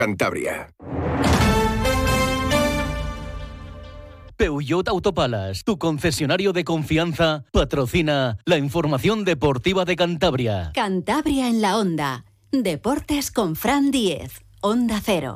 Cantabria. Peugeot Autopalas, tu concesionario de confianza, patrocina la información deportiva de Cantabria. Cantabria en la Onda. Deportes con Fran Díez. Onda Cero.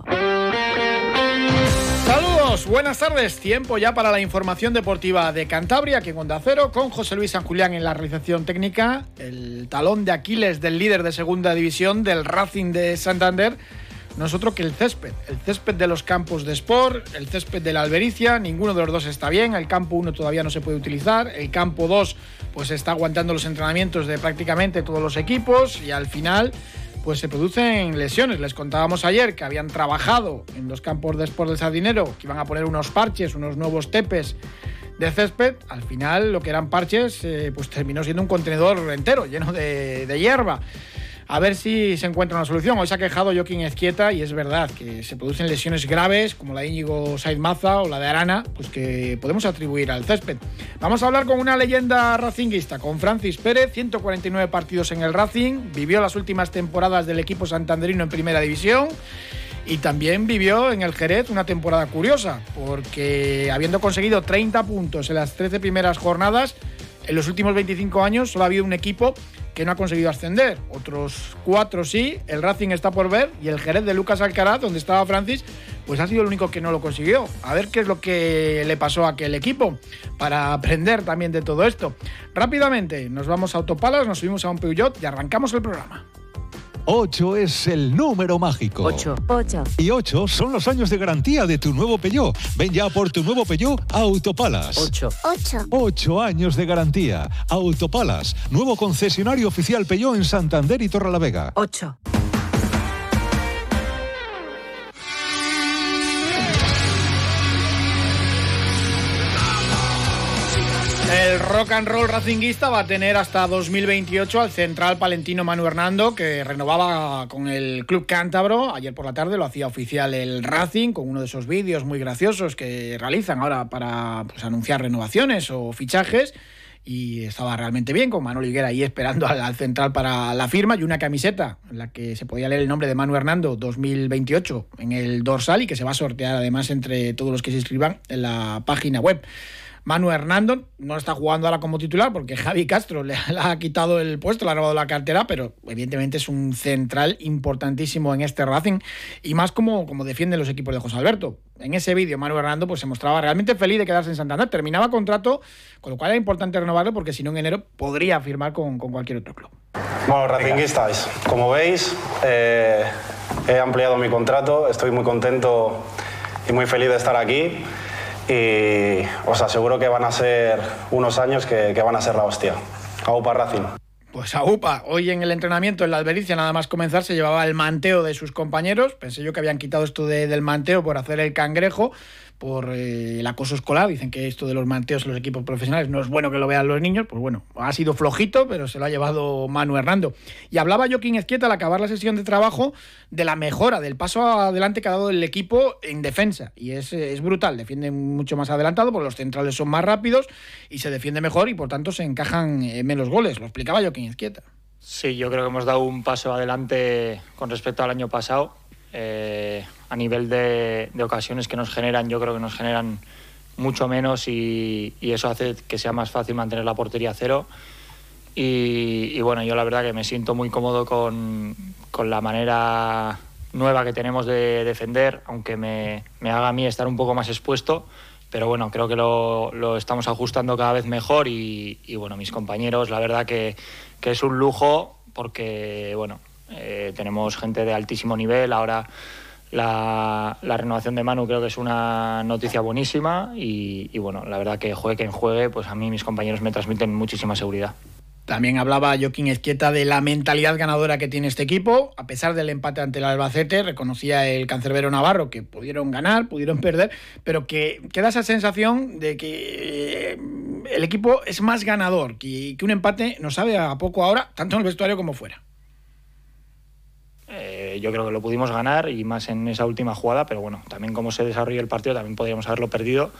Saludos, buenas tardes. Tiempo ya para la información deportiva de Cantabria, aquí en Onda Cero, con José Luis San Julián en la realización técnica, el talón de Aquiles del líder de segunda división, del Racing de Santander. Nosotros que el césped de los campos de Sport, el césped de la Albericia, ninguno de los dos está bien. El campo 1 todavía no se puede utilizar, el campo 2 pues está aguantando los entrenamientos de prácticamente todos los equipos y al final pues se producen lesiones. Les contábamos ayer que habían trabajado en los campos de Sport del Sardinero, que iban a poner unos parches, unos nuevos tepes de césped. Al final lo que eran parches pues terminó siendo un contenedor entero lleno de hierba. A ver si se encuentra una solución. Hoy se ha quejado Joaquín Ezquieta y es verdad que se producen lesiones graves como la de Íñigo Saiz Maza o la de Arana, pues que podemos atribuir al césped. Vamos a hablar con una leyenda racinguista, con Francis Pérez, 149 partidos en el Racing, vivió las últimas temporadas del equipo santanderino en primera división y también vivió en el Jerez una temporada curiosa, porque habiendo conseguido 30 puntos en las 13 primeras jornadas, en los últimos 25 años solo ha habido un equipo que no ha conseguido ascender, otros 4 sí, el Racing está por ver y el Jerez de Lucas Alcaraz, donde estaba Francis, pues ha sido el único que no lo consiguió. A ver qué es lo que le pasó a aquel equipo para aprender también de todo esto. Rápidamente nos vamos a Autopalas, nos subimos a un Peugeot y arrancamos el programa. 8 es el número mágico. 8. Y 8 son los años de garantía de tu nuevo Peugeot. Ven ya por tu nuevo Peugeot a Autopalas. 8 años de garantía. Autopalas, nuevo concesionario oficial Peugeot en Santander y Torrelavega. 8. El rock and roll racinguista va a tener hasta 2028 al central palentino Manu Hernando, que renovaba con el club cántabro. Ayer por la tarde lo hacía oficial el Racing con uno de esos vídeos muy graciosos que realizan ahora para pues, anunciar renovaciones o fichajes. Y estaba realmente bien, con Manolo Higuera ahí esperando al central para la firma y una camiseta en la que se podía leer el nombre de Manu Hernando 2028 en el dorsal y que se va a sortear además entre todos los que se inscriban en la página web. Manu Hernando no está jugando ahora como titular porque Javi Castro le ha quitado el puesto, le ha robado la cartera, pero evidentemente es un central importantísimo en este Racing y más como defienden los equipos de José Alberto. En ese vídeo Manu Hernando pues, se mostraba realmente feliz de quedarse en Santander, terminaba contrato, con lo cual era importante renovarlo porque si no en enero podría firmar con cualquier otro club. Bueno, racinguistas, como veis he ampliado mi contrato, estoy muy contento y muy feliz de estar aquí. Y os aseguro que van a ser unos años que van a ser la hostia. Aupa Racing. Pues aupa, hoy en el entrenamiento en la Albericia nada más comenzar se llevaba el manteo de sus compañeros. Pensé yo que habían quitado esto del manteo por hacer el cangrejo, por el acoso escolar. Dicen que esto de los manteos en los equipos profesionales no es bueno que lo vean los niños. Pues bueno, ha sido flojito, pero se lo ha llevado Manu Hernando. Y hablaba Joaquín Ezquieta al acabar la sesión de trabajo de la mejora, del paso adelante que ha dado el equipo en defensa. Y es brutal, defiende mucho más adelantado porque los centrales son más rápidos y se defiende mejor y por tanto se encajan menos goles. Lo explicaba Joaquín Ezquieta. Sí, yo creo que hemos dado un paso adelante con respecto al año pasado. A nivel de ocasiones que nos generan, yo creo que nos generan mucho menos y eso hace que sea más fácil mantener la portería a cero y bueno, yo la verdad que me siento muy cómodo con la manera nueva que tenemos de defender, aunque me haga a mí estar un poco más expuesto, pero bueno, creo que lo estamos ajustando cada vez mejor y bueno, mis compañeros, la verdad que es un lujo porque bueno, tenemos gente de altísimo nivel. Ahora la renovación de Manu creo que es una noticia buenísima y bueno, la verdad que juegue quien juegue, pues a mí mis compañeros me transmiten muchísima seguridad. También hablaba Joaquín Ezquieta de la mentalidad ganadora que tiene este equipo. A pesar del empate ante el Albacete, reconocía el cancerbero navarro que pudieron ganar, pudieron perder, pero que queda esa sensación de que el equipo es más ganador, que un empate nos sabe a poco ahora, tanto en el vestuario como fuera. Yo creo que lo pudimos ganar y más en esa última jugada, pero bueno, también como se desarrolló el partido también podríamos haberlo perdido.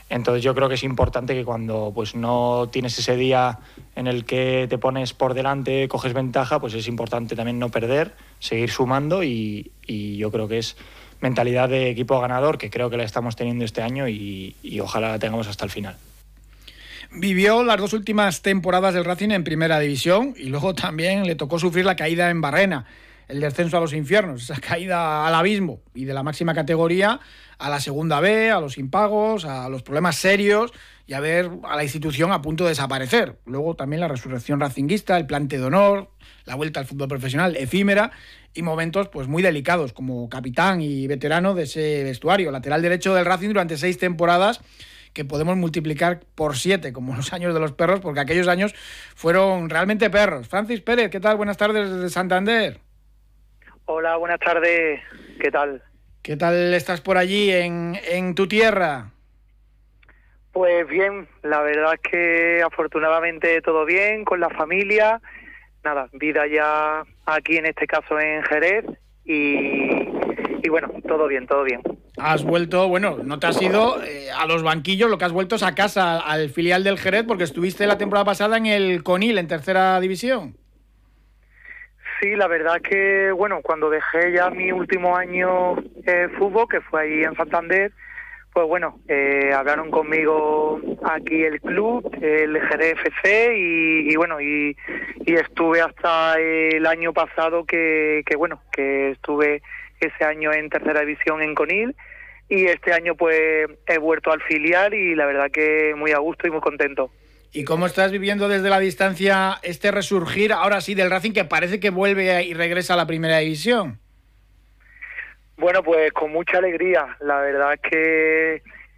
Entonces yo creo que es importante que cuando pues no tienes ese día en el que te pones por delante, coges ventaja, pues es importante también no perder, seguir sumando y yo creo que es mentalidad de equipo ganador, que creo que la estamos teniendo este año y ojalá la tengamos hasta el final. Vivió las 2 últimas temporadas del Racing en Primera División y luego también le tocó sufrir la caída en Barrena, el descenso a los infiernos, esa caída al abismo y de la máxima categoría a la Segunda B, a los impagos, a los problemas serios y a ver a la institución a punto de desaparecer. Luego también la resurrección racinguista, el plante de honor, la vuelta al fútbol profesional efímera y momentos pues muy delicados como capitán y veterano de ese vestuario, lateral derecho del Racing durante 6 temporadas que podemos multiplicar por 7, como los años de los perros, porque aquellos años fueron realmente perros. Francis Pérez, ¿qué tal? Buenas tardes desde Santander. Hola, buenas tardes. ¿Qué tal? ¿Qué tal estás por allí en tu tierra? Pues bien, la verdad es que afortunadamente todo bien, con la familia. Nada, vida ya aquí en este caso en Jerez y bueno, todo bien, todo bien. Has vuelto, bueno, no te has ido a los banquillos, lo que has vuelto es a casa, al filial del Jerez, porque estuviste la temporada pasada en el Conil, en tercera división. Sí, la verdad que, bueno, cuando dejé ya mi último año fútbol, que fue ahí en Santander, pues bueno, hablaron conmigo aquí el club, el Jerez FC, y bueno, y estuve hasta el año pasado que estuve ese año en tercera división en Conil, y este año pues he vuelto al filial y la verdad que muy a gusto y muy contento. ¿Y cómo estás viviendo desde la distancia este resurgir, ahora sí, del Racing, que parece que vuelve y regresa a la primera división? Bueno, pues con mucha alegría. La verdad es que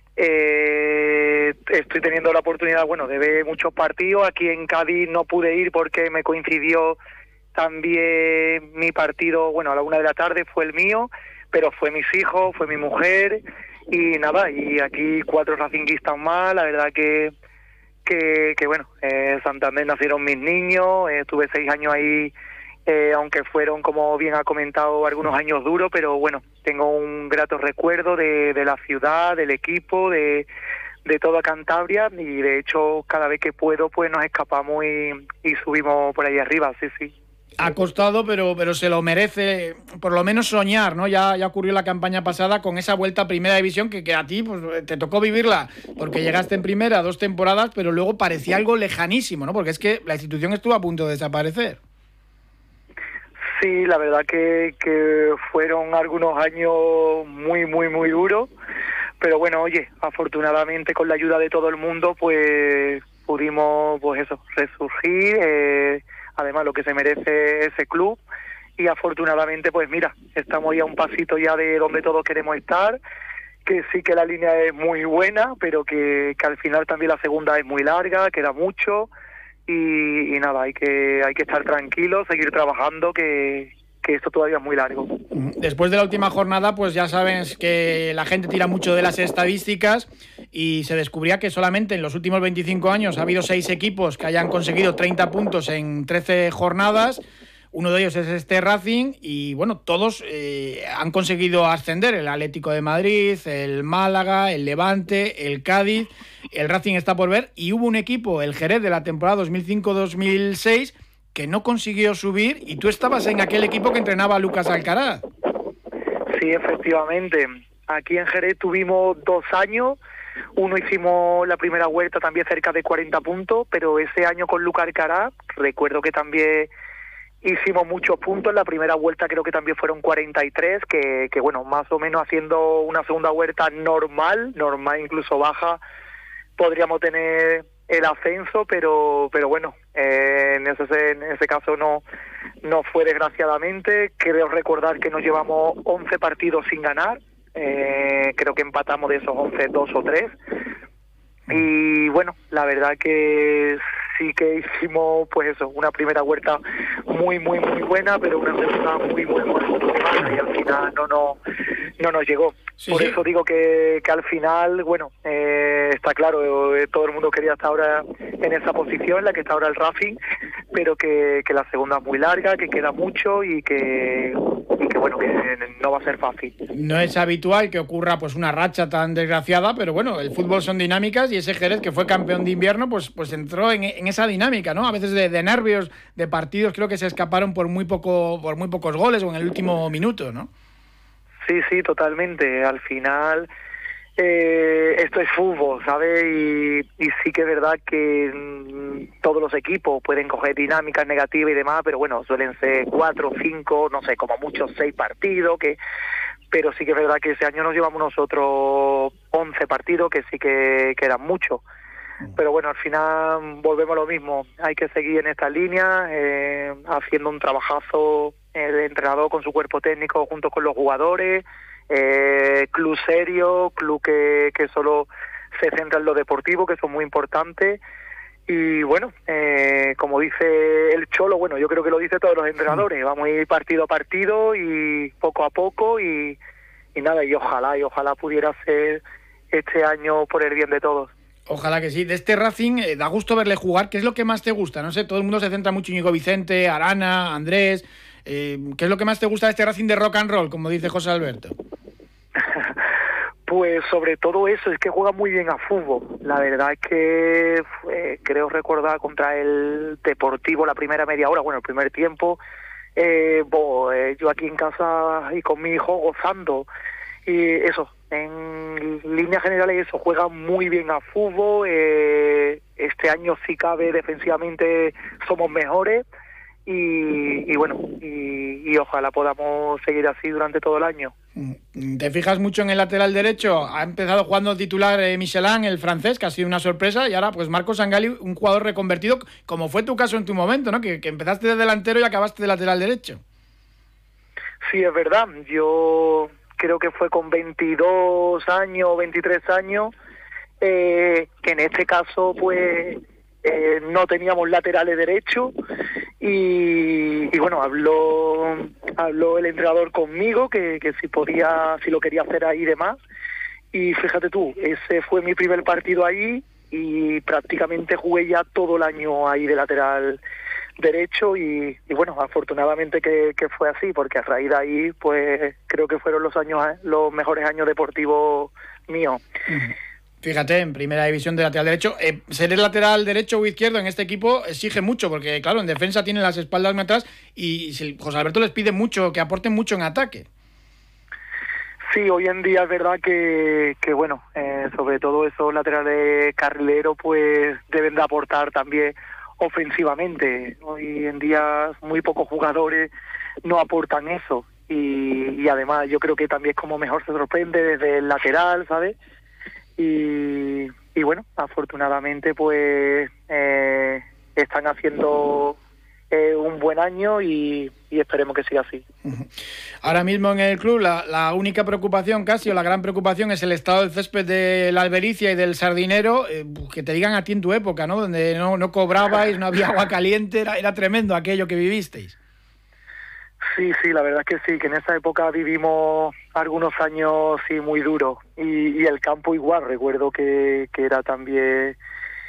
estoy teniendo la oportunidad, bueno, de ver muchos partidos. Aquí en Cádiz no pude ir porque me coincidió también mi partido, bueno, a la 1 de la tarde fue el mío, pero fue mis hijos, fue mi mujer y nada, y aquí 4 racinguistas más. La verdad que bueno, en Santander nacieron mis niños, estuve 6 años ahí, aunque fueron, como bien ha comentado, algunos años duros, pero bueno, tengo un grato recuerdo de la ciudad, del equipo, de toda Cantabria, y de hecho cada vez que puedo pues nos escapamos y subimos por ahí arriba, sí. Ha costado, pero se lo merece, por lo menos soñar, ¿no? Ya ocurrió la campaña pasada con esa vuelta a Primera División que a ti pues te tocó vivirla, porque llegaste en Primera 2 temporadas, pero luego parecía algo lejanísimo, ¿no? Porque es que la institución estuvo a punto de desaparecer. Sí, la verdad que fueron algunos años muy duros, pero bueno, oye, afortunadamente con la ayuda de todo el mundo pues pudimos pues eso, resurgir, además lo que se merece ese club, y afortunadamente pues mira, estamos ya un pasito ya de donde todos queremos estar, que sí que la línea es muy buena, pero que al final también la segunda es muy larga, queda mucho, y nada, hay que estar tranquilos, seguir trabajando, que esto todavía es muy largo. Después de la última jornada, pues ya sabes que la gente tira mucho de las estadísticas y se descubría que solamente en los últimos 25 años ha habido 6 equipos que hayan conseguido 30 puntos en 13 jornadas. Uno de ellos es este Racing y bueno, todos han conseguido ascender, el Atlético de Madrid, el Málaga, el Levante, el Cádiz, el Racing está por ver, y hubo un equipo, el Jerez de la temporada 2005-2006, que no consiguió subir, y tú estabas en aquel equipo que entrenaba a Lucas Alcaraz. Sí, efectivamente. Aquí en Jerez tuvimos 2 años. Uno hicimos la primera vuelta también cerca de 40 puntos, pero ese año con Lucas Alcaraz, recuerdo que también hicimos muchos puntos. En la primera vuelta creo que también fueron 43, que bueno, más o menos haciendo una segunda vuelta normal incluso baja, podríamos tener el ascenso, pero bueno, en ese caso no fue desgraciadamente. Creo recordar que nos llevamos 11 partidos sin ganar, creo que empatamos de esos 11 2 o 3, y bueno, la verdad que sí que hicimos pues eso, una primera vuelta muy buena, pero una segunda muy mala, y al final no nos llegó. Por eso digo que al final, bueno, está claro, todo el mundo quería estar ahora en esa posición en la que está ahora el Racing, pero que la segunda es muy larga, que queda mucho y que bueno, que no va a ser fácil. No es habitual que ocurra pues una racha tan desgraciada, pero bueno, el fútbol son dinámicas y ese Jerez, que fue campeón de invierno, pues entró en esa dinámica, ¿no? A veces de nervios, de partidos, creo que se escaparon por muy pocos goles o en el último minuto, ¿no? Sí, totalmente. Al final esto es fútbol, ¿sabes? Y sí que es verdad que todos los equipos pueden coger dinámicas negativas y demás, pero bueno, suelen ser 4, 5, no sé, como mucho 6 partidos, pero sí que es verdad que ese año nos llevamos nosotros 11 partidos, que sí que eran muchos. Pero bueno, al final volvemos a lo mismo. Hay que seguir en esta línea, haciendo un trabajazo el entrenador con su cuerpo técnico junto con los jugadores, club serio, club que solo se centra en lo deportivo, que eso es muy importante. Y bueno, como dice el Cholo, bueno, yo creo que lo dice todos los entrenadores, vamos a ir partido a partido y poco a poco y nada, y ojalá pudiera ser este año por el bien de todos. Ojalá que sí. De este Racing, da gusto verle jugar. ¿Qué es lo que más te gusta? No sé, todo el mundo se centra mucho en Íñigo Vicente, Arana, Andrés. ¿Qué es lo que más te gusta de este Racing de rock and roll, como dice José Alberto? Pues sobre todo eso, es que juega muy bien a fútbol. La verdad es que creo recordar contra el Deportivo la primera media hora, bueno, el primer tiempo, yo aquí en casa y con mi hijo gozando. Y eso, en líneas generales eso, juega muy bien a fútbol. Este año si cabe defensivamente somos mejores y bueno, y ojalá podamos seguir así durante todo el año. ¿Te fijas mucho en el lateral derecho? Ha empezado jugando titular Michelin, el francés, que ha sido una sorpresa, y ahora pues Marcos Sangali, un jugador reconvertido, como fue tu caso en tu momento, ¿no? Que empezaste de delantero y acabaste de lateral derecho. Sí, es verdad. Yo creo que fue con 22 años, 23 años, que en este caso pues no teníamos laterales derechos y bueno, habló el entrenador conmigo que si lo quería hacer ahí y demás, y fíjate tú, ese fue mi primer partido ahí y prácticamente jugué ya todo el año ahí de lateral derecho y bueno, afortunadamente que fue así, porque a raíz de ahí pues creo que fueron los mejores años deportivos míos. Fíjate, en primera división de lateral derecho, ser el lateral derecho o izquierdo en este equipo exige mucho, porque claro, en defensa tienen las espaldas muy atrás y José Alberto les pide mucho, que aporten mucho en ataque. Sí, hoy en día es verdad que bueno, sobre todo esos laterales carrileros pues deben de aportar también ofensivamente. Hoy en día muy pocos jugadores no aportan eso y además yo creo que también es como mejor se sorprende desde el lateral, ¿sabes? Y bueno, afortunadamente pues están haciendo un buen año y esperemos que siga así. Ahora mismo en el club la única preocupación casi, o la gran preocupación, es el estado del césped de la Albericia y del Sardinero, que te digan a ti en tu época, ¿no? Donde no cobrabais, no había agua caliente, era tremendo aquello que vivisteis. Sí, la verdad es que sí, que en esa época vivimos algunos años sí muy duros y el campo igual, recuerdo que era también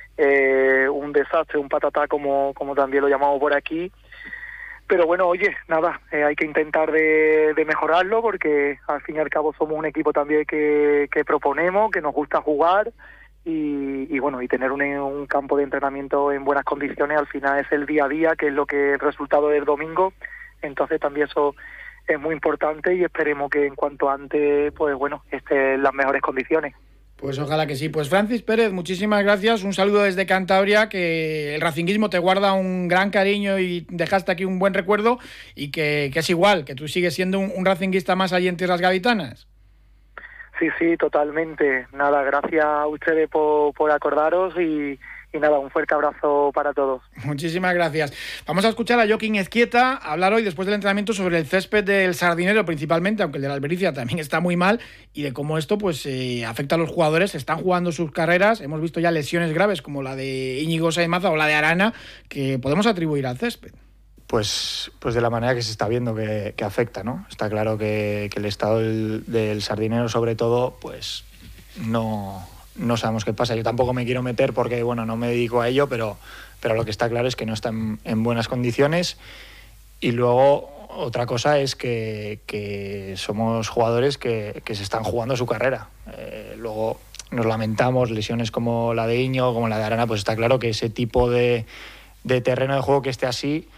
un desastre, un patatá como también lo llamamos por aquí, pero bueno, oye, nada, hay que intentar de mejorarlo porque al fin y al cabo somos un equipo también que proponemos, que nos gusta jugar y bueno, y tener un campo de entrenamiento en buenas condiciones al final es el día a día, que es lo que el resultado del domingo. Entonces también eso es muy importante y esperemos que en cuanto antes, pues bueno, esté en las mejores condiciones. Pues ojalá que sí. Pues Francis Pérez, muchísimas gracias. Un saludo desde Cantabria, que el racinguismo te guarda un gran cariño y dejaste aquí un buen recuerdo y que es igual, que tú sigues siendo un racinguista más allí en tierras gaditanas. Sí, totalmente. Nada, gracias a ustedes por acordaros y nada, un fuerte abrazo para todos. Muchísimas gracias. Vamos a escuchar a Joaquín Ezquieta hablar hoy, después del entrenamiento, sobre el césped del Sardinero principalmente, aunque el de la Albericia también está muy mal, y de cómo esto pues afecta a los jugadores. Están jugando sus carreras, hemos visto ya lesiones graves como la de Íñigo Saez-Maza o la de Arana, que podemos atribuir al césped. Pues de la manera que se está viendo que afecta, ¿no? Está claro que el estado del Sardinero, sobre todo, pues no no sabemos qué pasa. Yo tampoco me quiero meter porque, bueno, no me dedico a ello, pero lo que está claro es que no está en buenas condiciones. Y luego otra cosa es que somos jugadores que se están jugando su carrera. Luego nos lamentamos, lesiones como la de Iñigo, como la de Arana, pues está claro que ese tipo de terreno de juego que esté así,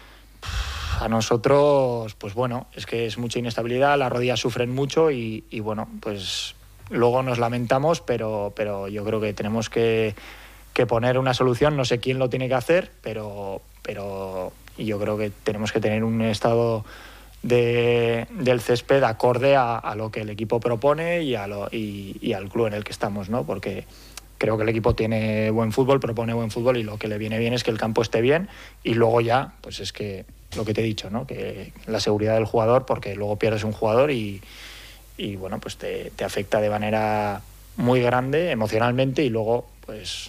a nosotros, pues bueno, es que es mucha inestabilidad, las rodillas sufren mucho y bueno, pues luego nos lamentamos, pero yo creo que tenemos que poner una solución. No sé quién lo tiene que hacer, pero yo creo que tenemos que tener un estado del césped acorde a lo que el equipo propone y al club en el que estamos, ¿no? Porque creo que el equipo tiene buen fútbol, propone buen fútbol y lo que le viene bien es que el campo esté bien y luego ya, pues es que lo que te he dicho, ¿no? Que la seguridad del jugador, porque luego pierdes un jugador y bueno, pues te afecta de manera muy grande emocionalmente y luego pues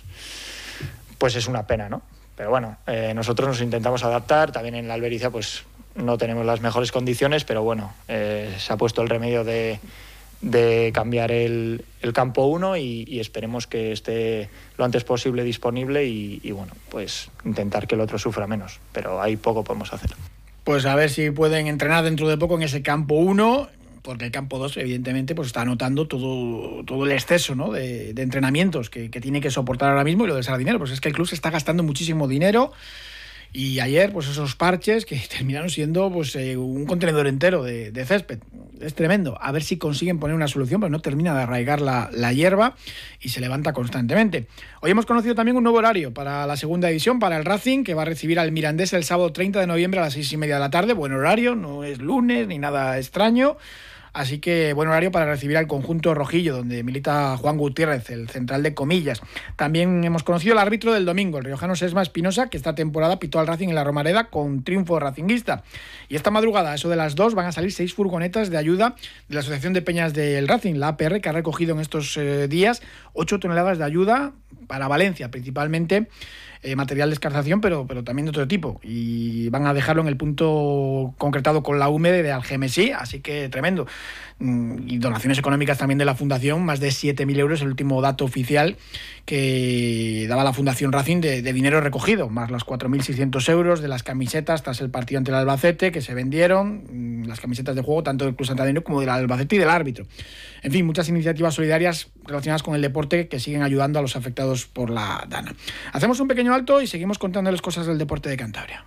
es una pena, ¿no? Pero bueno, nosotros nos intentamos adaptar, también en la Albericia pues no tenemos las mejores condiciones, pero bueno, se ha puesto el remedio de cambiar el campo 1 y esperemos que esté lo antes posible disponible y bueno, pues intentar que el otro sufra menos, pero ahí poco podemos hacer. Pues a ver si pueden entrenar dentro de poco en ese campo 1, porque el campo 2 evidentemente pues está notando todo el exceso, ¿no? de entrenamientos que tiene que soportar ahora mismo y lo de Sardinero, pues es que el club se está gastando muchísimo dinero. Y ayer, pues esos parches que terminaron siendo pues un contenedor entero de césped. Es tremendo. A ver si consiguen poner una solución, pero no termina de arraigar la hierba y se levanta constantemente. Hoy hemos conocido también un nuevo horario para la segunda división, para el Racing, que va a recibir al Mirandés el sábado 30 de noviembre a las 6:30 de la tarde. Buen horario, no es lunes ni nada extraño. Así que buen horario para recibir al conjunto rojillo, donde milita Juan Gutiérrez, el central de Comillas. También hemos conocido al árbitro del domingo, el riojano Sesma Espinosa, que esta temporada pitó al Racing en la Romareda con triunfo racinguista. Y esta madrugada, a eso de las 2, van a salir 6 furgonetas de ayuda de la Asociación de Peñas del Racing, la APR, que ha recogido en estos días 8 toneladas de ayuda para Valencia, principalmente material de escarzación, pero también de otro tipo. Y van a dejarlo en el punto concretado con la UME de Algemesí, así que tremendo. Y donaciones económicas también de la Fundación, más de 7.000 euros, el último dato oficial que daba la Fundación Racing de dinero recogido, más los 4.600 euros de las camisetas tras el partido ante el Albacete que se vendieron, las camisetas de juego tanto del Club Santander como del Albacete y del árbitro. En fin, muchas iniciativas solidarias relacionadas con el deporte que siguen ayudando a los afectados por la Dana. Hacemos un pequeño alto y seguimos contándoles cosas del deporte de Cantabria.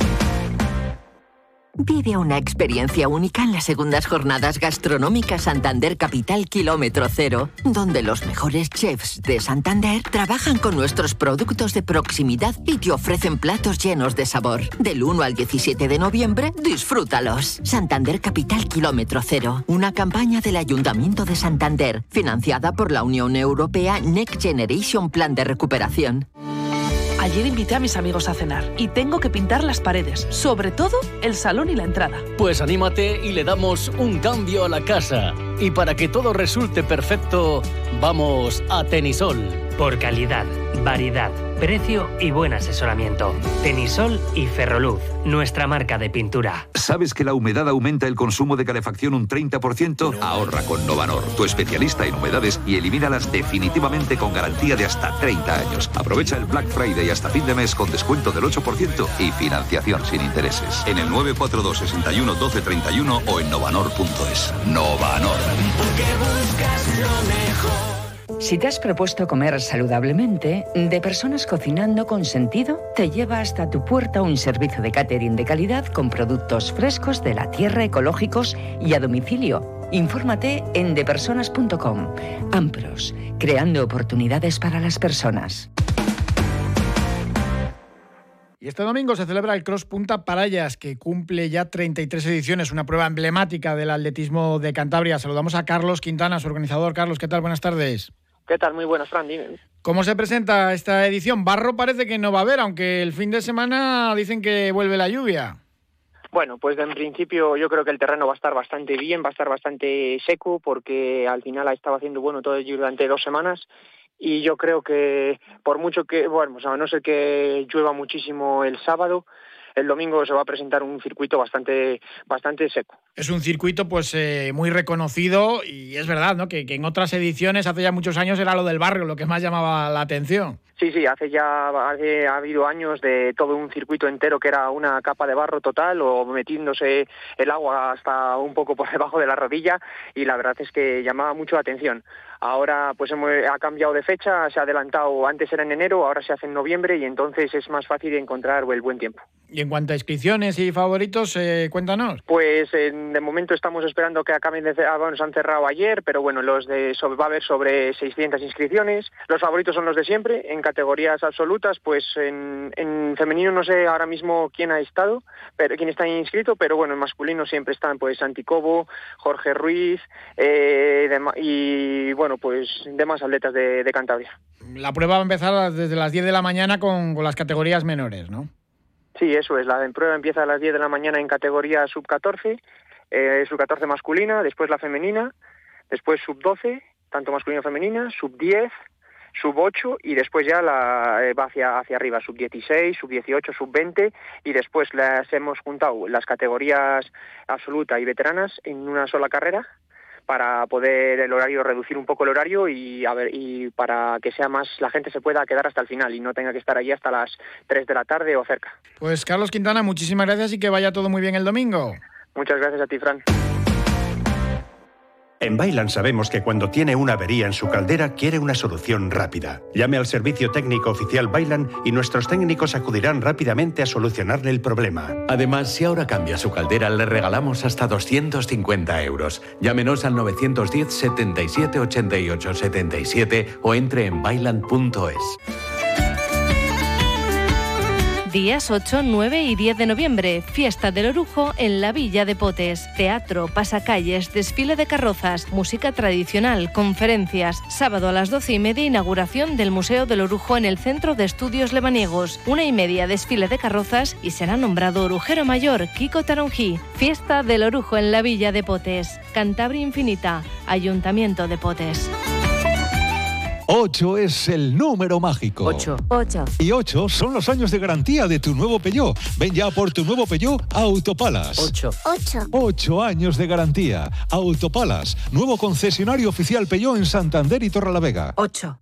Vive una experiencia única en las segundas jornadas gastronómicas Santander Capital Kilómetro Cero, donde los mejores chefs de Santander trabajan con nuestros productos de proximidad y te ofrecen platos llenos de sabor. Del 1 al 17 de noviembre, disfrútalos. Santander Capital Kilómetro Cero, una campaña del Ayuntamiento de Santander, financiada por la Unión Europea Next Generation Plan de Recuperación. Ayer invité a mis amigos a cenar y tengo que pintar las paredes, sobre todo el salón y la entrada. Pues anímate y le damos un cambio a la casa. Y para que todo resulte perfecto, vamos a Tenisol. Por calidad, variedad, precio y buen asesoramiento. Tenisol y Ferroluz, nuestra marca de pintura. ¿Sabes que la humedad aumenta el consumo de calefacción un 30%? Ahorra con Novanor, tu especialista en humedades, y elimínalas definitivamente con garantía de hasta 30 años. Aprovecha el Black Friday hasta fin de mes con descuento del 8% y financiación sin intereses. En el 942 61 12 31 o en novanor.es. Novanor. Porque buscas lo mejor. Si te has propuesto comer saludablemente, De Personas Cocinando con Sentido te lleva hasta tu puerta un servicio de catering de calidad con productos frescos de la tierra, ecológicos y a domicilio. Infórmate en depersonas.com. Ampros, creando oportunidades para las personas. Y este domingo se celebra el Cross Punta Parallas, que cumple ya 33 ediciones, una prueba emblemática del atletismo de Cantabria. Saludamos a Carlos Quintana, su organizador. Carlos, ¿qué tal? Buenas tardes. ¿Qué tal? Muy buenas, Fran, dime. ¿Cómo se presenta esta edición? Barro parece que no va a haber, aunque el fin de semana dicen que vuelve la lluvia. Bueno, pues en principio yo creo que el terreno va a estar bastante bien, va a estar bastante seco, porque al final ha estado haciendo bueno todo ello durante 2 semanas. Y yo creo que por mucho que, bueno, pues a no ser que llueva muchísimo el sábado, el domingo se va a presentar un circuito bastante seco. Es un circuito pues muy reconocido y es verdad, ¿no? Que en otras ediciones hace ya muchos años era lo del barrio lo que más llamaba la atención. Sí, ha habido años de todo un circuito entero que era una capa de barro total o metiéndose el agua hasta un poco por debajo de la rodilla y la verdad es que llamaba mucho la atención. Ahora pues ha cambiado de fecha, se ha adelantado, antes era en enero, ahora se hace en noviembre y entonces es más fácil encontrar el buen tiempo. Y en cuanto a inscripciones y favoritos, cuéntanos. Pues de momento estamos esperando que acaben de cerrar, bueno, se han cerrado ayer, pero bueno, va a haber sobre 600 inscripciones. Los favoritos son los de siempre, en categorías absolutas, pues en femenino no sé ahora mismo quién está inscrito, pero bueno, en masculino siempre están pues Santi Cobo, Jorge Ruiz y bueno, pues demás atletas de Cantabria. La prueba va a empezar desde las 10 de la mañana con las categorías menores, ¿no? Sí, eso es. La prueba empieza a las 10 de la mañana en categoría sub-14, sub-14 masculina, después la femenina, después sub-12, tanto masculina como femenina, sub-10, sub-8 y después ya va hacia arriba, sub-16, sub-18, sub-20 y después las hemos juntado las categorías absoluta y veteranas en una sola carrera para poder reducir un poco el horario y para que sea más, la gente se pueda quedar hasta el final y no tenga que estar allí hasta las 3 de la tarde o cerca. Pues Carlos Quintana, muchísimas gracias y que vaya todo muy bien el domingo. Muchas gracias a ti, Fran. En Vaillant sabemos que cuando tiene una avería en su caldera quiere una solución rápida. Llame al servicio técnico oficial Vaillant y nuestros técnicos acudirán rápidamente a solucionarle el problema. Además, si ahora cambia su caldera, le regalamos hasta 250 euros. Llámenos al 910 77 88 77 o entre en vaillant.es. Días 8, 9 y 10 de noviembre, Fiesta del Orujo en la Villa de Potes. Teatro, pasacalles, desfile de carrozas, música tradicional, conferencias. Sábado a las 12:30, inauguración del Museo del Orujo en el Centro de Estudios Lebaniegos. 1:30, desfile de carrozas y será nombrado orujero mayor Kiko Taronjí. Fiesta del Orujo en la Villa de Potes. Cantabria Infinita, Ayuntamiento de Potes. 8 es el número mágico. 8. Y 8 son los años de garantía de tu nuevo Peugeot. Ven ya por tu nuevo Peugeot a Autopalas. 8 años de garantía. Autopalas, nuevo concesionario oficial Peugeot en Santander y Torrelavega. 8.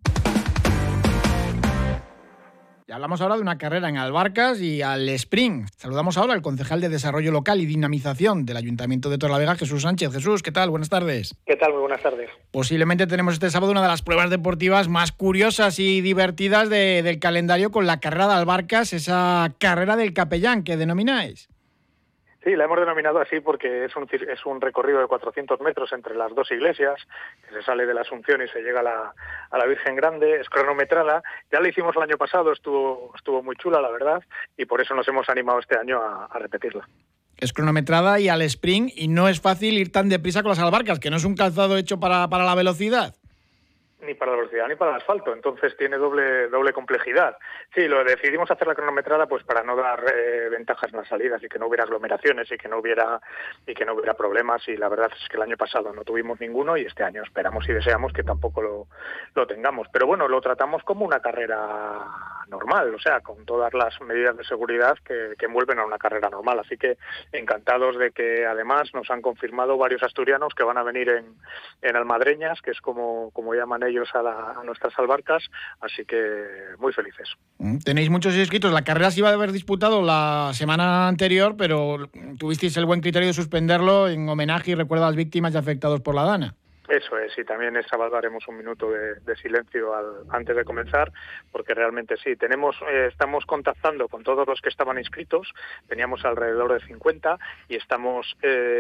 Y hablamos ahora de una carrera en Albarcas y al Sprint. Saludamos ahora al concejal de Desarrollo Local y Dinamización del Ayuntamiento de Torrelavega, Jesús Sánchez. Jesús, ¿qué tal? Buenas tardes. ¿Qué tal? Muy buenas tardes. Posiblemente tenemos este sábado una de las pruebas deportivas más curiosas y divertidas del calendario con la carrera de Albarcas, esa carrera del capellán que denomináis. Sí, la hemos denominado así porque es un recorrido de 400 metros entre las dos iglesias, que se sale de la Asunción y se llega a la Virgen Grande, es cronometrada. Ya la hicimos el año pasado, estuvo muy chula, la verdad, y por eso nos hemos animado este año a repetirla. Es cronometrada y al sprint, y no es fácil ir tan deprisa con las Albarcas, que no es un calzado hecho para la velocidad. Ni para la velocidad ni para el asfalto, entonces tiene doble complejidad. Sí, lo decidimos hacer la cronometrada pues para no dar ventajas en las salidas y que no hubiera aglomeraciones y que no hubiera problemas, y la verdad es que el año pasado no tuvimos ninguno y este año esperamos y deseamos que tampoco lo tengamos. Pero bueno, lo tratamos como una carrera normal, o sea, con todas las medidas de seguridad que envuelven a una carrera normal, así que encantados de que además nos han confirmado varios asturianos que van a venir en almadreñas, que es como llaman ellos a nuestras Albarcas, así que muy felices. Tenéis muchos inscritos. La carrera se iba a haber disputado la semana anterior, pero tuvisteis el buen criterio de suspenderlo en homenaje y recuerdo a las víctimas y afectados por la dana. Eso es, y también el sábado haremos un minuto de silencio antes de comenzar, porque realmente sí, estamos contactando con todos los que estaban inscritos, teníamos alrededor de 50, y estamos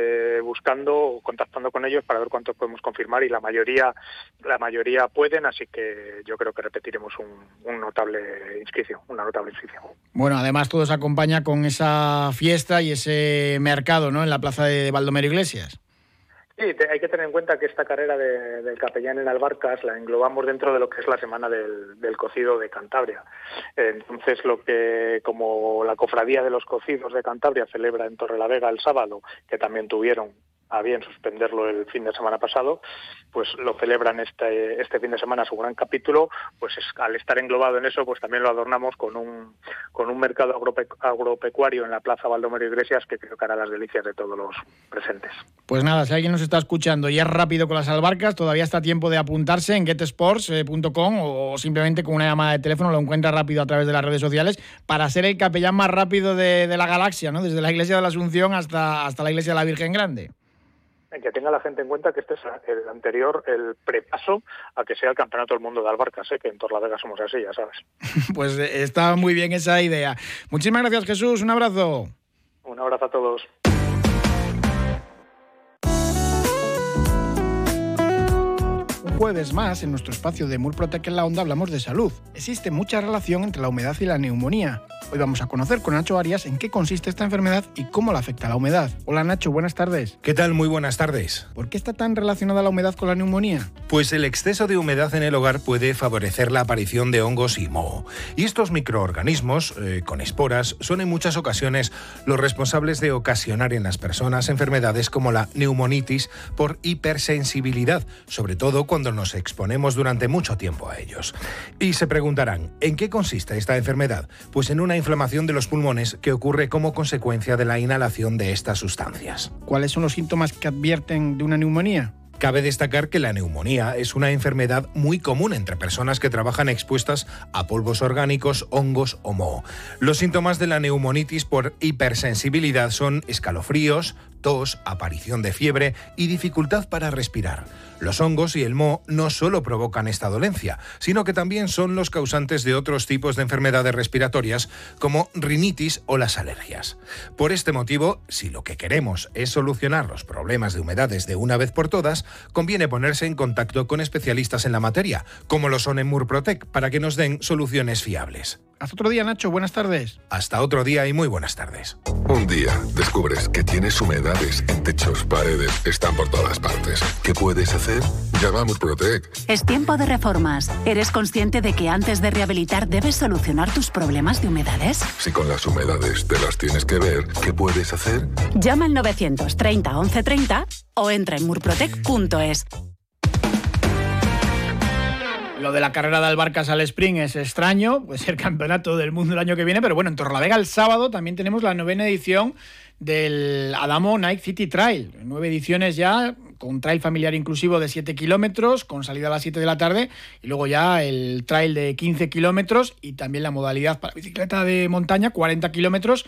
contactando con ellos para ver cuántos podemos confirmar, y la mayoría pueden, así que yo creo que repetiremos una notable inscripción. Bueno, además todo se acompaña con esa fiesta y ese mercado, ¿no?, en la plaza de Baldomero Iglesias. Sí, hay que tener en cuenta que esta carrera del capellán en Albarcas la englobamos dentro de lo que es la semana del cocido de Cantabria. Entonces, como la cofradía de los cocidos de Cantabria celebra en Torrelavega el sábado, que también tuvieron a bien suspenderlo el fin de semana pasado, pues lo celebran este fin de semana su gran capítulo, pues al estar englobado en eso, pues también lo adornamos con un mercado agropecuario en la Plaza Baldomero Iglesias que creo que hará las delicias de todos los presentes. Pues nada, si alguien nos está escuchando y es rápido con las albarcas, todavía está a tiempo de apuntarse en getsports.com o simplemente con una llamada de teléfono lo encuentra rápido a través de las redes sociales para ser el capellán más rápido de la galaxia, ¿no? Desde la Iglesia de la Asunción hasta la Iglesia de la Virgen Grande. Que tenga la gente en cuenta que este es el prepaso a que sea el Campeonato del Mundo de Albarcas, que en Torlavega somos así, ya sabes. Pues está muy bien esa idea. Muchísimas gracias, Jesús, un abrazo. Un abrazo a todos. Jueves más, en nuestro espacio de Murprotec en la Onda hablamos de salud. Existe mucha relación entre la humedad y la neumonía. Hoy vamos a conocer con Nacho Arias en qué consiste esta enfermedad y cómo la afecta la humedad. Hola Nacho, buenas tardes. ¿Qué tal? Muy buenas tardes. ¿Por qué está tan relacionada la humedad con la neumonía? Pues el exceso de humedad en el hogar puede favorecer la aparición de hongos y moho. Y estos microorganismos, con esporas, son en muchas ocasiones los responsables de ocasionar en las personas enfermedades como la neumonitis por hipersensibilidad, sobre todo cuando nos exponemos durante mucho tiempo a ellos. Y se preguntarán, ¿en qué consiste esta enfermedad? Pues en una inflamación de los pulmones que ocurre como consecuencia de la inhalación de estas sustancias. ¿Cuáles son los síntomas que advierten de una neumonía? Cabe destacar que la neumonía es una enfermedad muy común entre personas que trabajan expuestas a polvos orgánicos, hongos o moho. Los síntomas de la neumonitis por hipersensibilidad son escalofríos, tos, aparición de fiebre y dificultad para respirar. Los hongos y el moho no solo provocan esta dolencia, sino que también son los causantes de otros tipos de enfermedades respiratorias como rinitis o las alergias. Por este motivo, si lo que queremos es solucionar los problemas de humedades de una vez por todas, conviene ponerse en contacto con especialistas en la materia, como lo son en Murprotec, para que nos den soluciones fiables. Hasta otro día, Nacho. Buenas tardes. Hasta otro día y muy buenas tardes. Un día descubres que tienes humedades en techos, paredes, están por todas partes. ¿Qué puedes hacer? Llama a Murprotec. Es tiempo de reformas. ¿Eres consciente de que antes de rehabilitar debes solucionar tus problemas de humedades? Si con las humedades te las tienes que ver, ¿qué puedes hacer? Llama al 930 1130 o entra en murprotec.es. Lo de la carrera de Albarcas al Sprint es extraño, puede ser campeonato del mundo el año que viene, pero bueno, en Torlavega el sábado también tenemos la 9ª edición del Adamo Night City Trail. 9 ediciones ya, con trail familiar inclusivo de 7 kilómetros, con salida a las 7 de la tarde, y luego ya el trail de 15 kilómetros y también la modalidad para bicicleta de montaña, 40 kilómetros,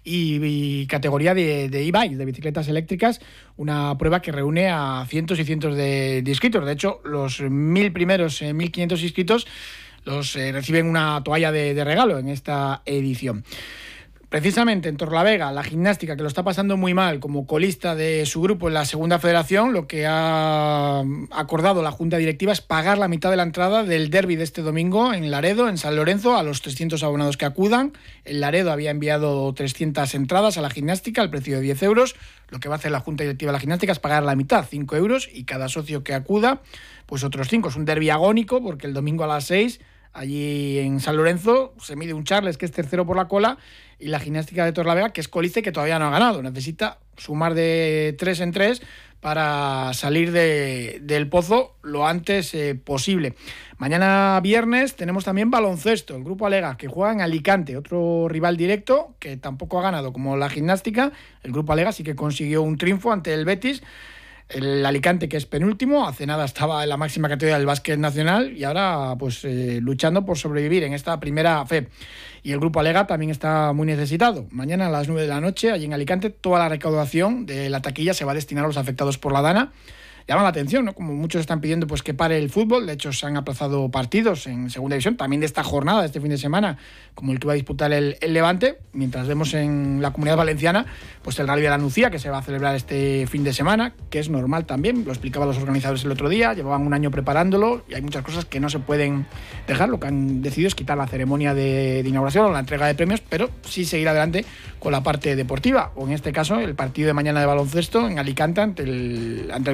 y categoría de e-bike, de bicicletas eléctricas, una prueba que reúne a cientos y cientos de inscritos. De hecho, los 1.000 primeros, 1.500 inscritos, los reciben una toalla de regalo en esta edición. Precisamente en Torlavega, la gimnástica, que lo está pasando muy mal como colista de su grupo en la segunda federación, lo que ha acordado la Junta Directiva es pagar la mitad de la entrada del derbi de este domingo en Laredo, en San Lorenzo, a los 300 abonados que acudan. El Laredo había enviado 300 entradas a la gimnástica al precio de 10 euros. Lo que va a hacer la Junta Directiva de la gimnástica es pagar la mitad, 5 euros, y cada socio que acuda, pues otros 5. Es un derbi agónico porque el domingo a las 6... allí en San Lorenzo se mide un Charles, que es tercero por la cola, y la gimnástica de Torlavega, que es colista y que todavía no ha ganado. Necesita sumar de 3 en 3 para salir del pozo lo antes posible. Mañana viernes tenemos también baloncesto. El Grupo Alega, que juega en Alicante, otro rival directo que tampoco ha ganado como la gimnástica. El Grupo Alega sí que consiguió un triunfo ante el Betis. El Alicante, que es penúltimo, hace nada estaba en la máxima categoría del básquet nacional y ahora pues luchando por sobrevivir en esta primera fe. Y el Grupo Alega también está muy necesitado. Mañana a las 9 de la noche, allí en Alicante, toda la recaudación de la taquilla se va a destinar a los afectados por la Dana. Llama la atención, ¿no? Como muchos están pidiendo pues que pare el fútbol. De hecho, se han aplazado partidos en segunda división, también de esta jornada, de este fin de semana, como el que va a disputar el Levante. Mientras vemos en la Comunidad Valenciana pues el Rally de la Nucía, que se va a celebrar este fin de semana, que es normal también, lo explicaban los organizadores el otro día, llevaban un año preparándolo y hay muchas cosas que no se pueden dejar. Lo que han decidido es quitar la ceremonia de inauguración o la entrega de premios, pero sí seguir adelante con la parte deportiva, o en este caso el partido de mañana de baloncesto en Alicante ante el Grupo Alega,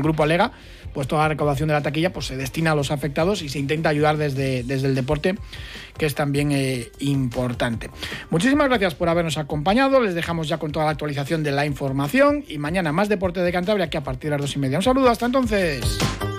llega, pues toda la recaudación de la taquilla pues se destina a los afectados y se intenta ayudar desde el deporte, que es también importante. Muchísimas gracias por habernos acompañado. Les dejamos ya con toda la actualización de la información y mañana más Deporte de Cantabria, que a partir de las 2:30. Un saludo, hasta entonces.